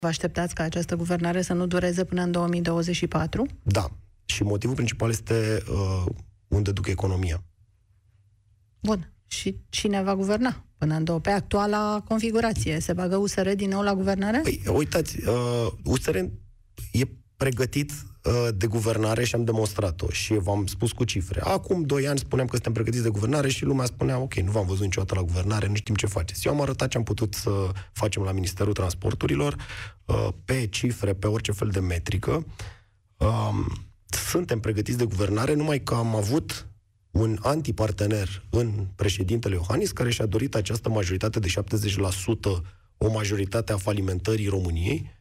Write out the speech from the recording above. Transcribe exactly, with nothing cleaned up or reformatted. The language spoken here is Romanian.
Vă așteptați ca această guvernare să nu dureze până în două mii douăzeci și patru? Da. Și motivul principal este uh, unde duc economia. Bun. Și cine va guverna până în două? Pe actuala configurație. Se bagă U S R din nou la guvernare? Păi, uitați, uh, U S R e pregătit uh, de guvernare și am demonstrat-o. Și v-am spus cu cifre. Acum doi ani spuneam că suntem pregătiți de guvernare și lumea spunea, ok, nu v-am văzut niciodată la guvernare, nu știm ce faceți. Eu am arătat ce am putut să facem la Ministerul Transporturilor, uh, pe cifre, pe orice fel de metrică. Uh, suntem pregătiți de guvernare, numai că am avut un antipartener în președintele Iohannis, care și-a dorit această majoritate de șaptezeci la sută, o majoritate a falimentării României,